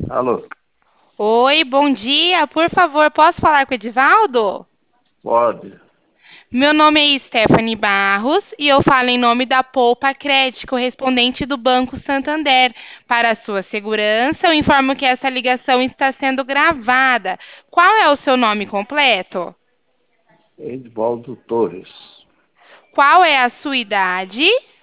Alô, Oi, bom dia. Por favor, posso falar com o Edivaldo? pode. Meu nome é Stephanie Barros e eu falo em nome da Poupa Cred, correspondente do Banco Santander. Para a sua segurança, eu informo que essa ligação está sendo gravada. Qual é o seu nome completo? Edvaldo Torres. Qual é a sua idade?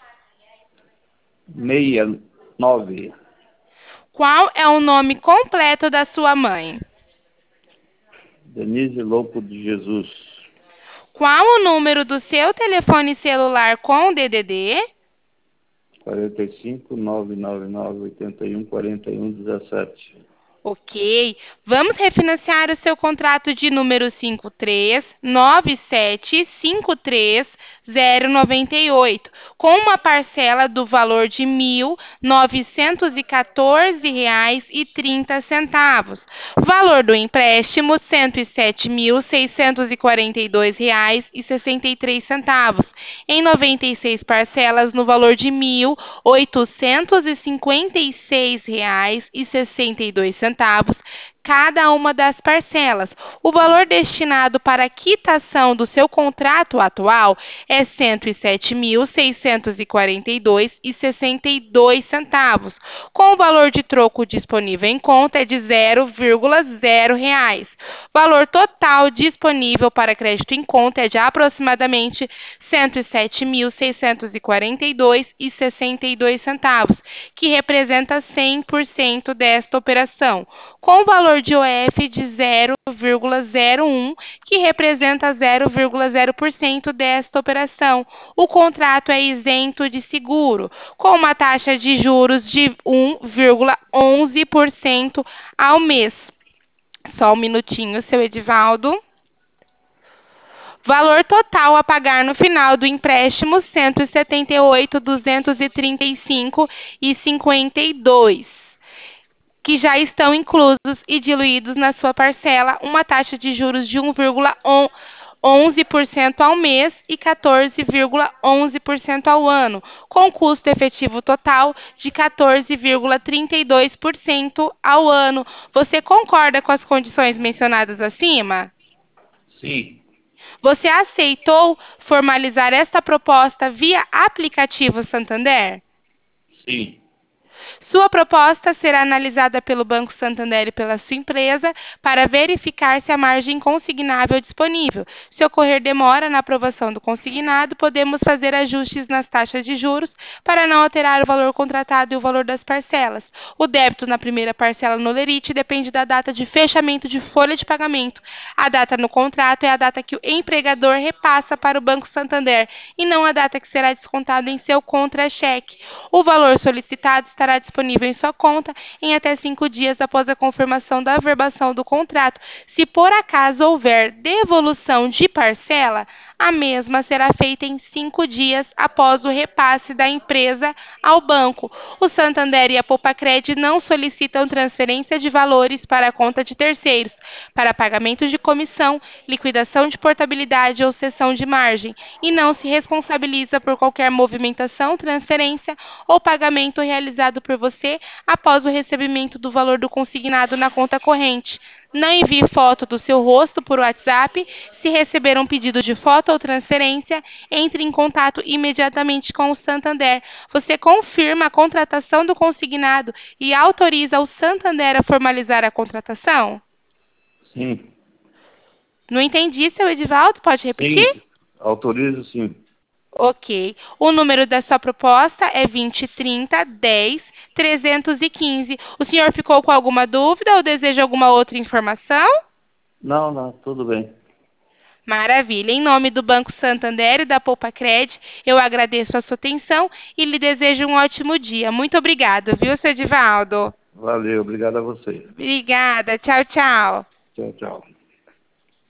69. Qual é o nome completo da sua mãe? Denise Louco de Jesus. Qual o número do seu telefone celular com DDD? 45 999 81 41 17. Ok. Vamos refinanciar o seu contrato de número 5397530098, com uma parcela do valor de R$ 1.914,30. Valor do empréstimo, R$ 107.642,63, em 96 parcelas no valor de R$ 1.856,62 cada uma das parcelas. O valor destinado para a quitação do seu contrato atual é R$ 107.642,62, com o valor de troco disponível em conta é de R$ 0,0. Valor total disponível para crédito em conta é de aproximadamente R$ 107.642,62, que representa 100% desta operação, com o valor de OF de 0,01, que representa 0,0% desta operação. O contrato é isento de seguro, com uma taxa de juros de 1,11% ao mês. Só um minutinho, seu Edivaldo. Valor total a pagar no final do empréstimo: 178.235,52, que já estão inclusos e diluídos na sua parcela, uma taxa de juros de 1,11% ao mês e 14,11% ao ano, com custo efetivo total de 14,32% ao ano. Você concorda com as condições mencionadas acima? Sim, Você aceitou formalizar esta proposta via aplicativo Santander? sim. Sua proposta será analisada pelo Banco Santander e pela sua empresa para verificar se há margem consignável disponível. Se ocorrer demora na aprovação do consignado, podemos fazer ajustes nas taxas de juros para não alterar o valor contratado e o valor das parcelas. O débito na primeira parcela no lerite depende da data de fechamento de folha de pagamento. A data no contrato é a data que o empregador repassa para o Banco Santander e não a data que será descontado em seu contra-cheque. O valor solicitado estará disponível em sua conta em até 5 dias após a confirmação da averbação do contrato. Se por acaso houver devolução de parcela, a mesma será feita em 5 dias após o repasse da empresa ao banco. O Santander e a Poupa-Cred não solicitam transferência de valores para a conta de terceiros, para pagamento de comissão, liquidação de portabilidade ou cessão de margem, e não se responsabiliza por qualquer movimentação, transferência ou pagamento realizado por você após o recebimento do valor do consignado na conta corrente. Não envie foto do seu rosto por WhatsApp. Se receber um pedido de foto ou transferência, entre em contato imediatamente com o Santander. Você confirma a contratação do consignado e autoriza o Santander a formalizar a contratação? Sim, Não entendi, seu Edivaldo, pode repetir? sim. Autorizo, sim. Ok. O número da sua proposta é 2030-10-315. O senhor ficou com alguma dúvida ou deseja alguma outra informação? Não, não, tudo bem. Maravilha. Em nome do Banco Santander e da Poupa-Cred, eu agradeço a sua atenção e lhe desejo um ótimo dia. Muito obrigada, viu, seu Edivaldo? Valeu, obrigado a você. Obrigada. Tchau, tchau. Tchau, tchau.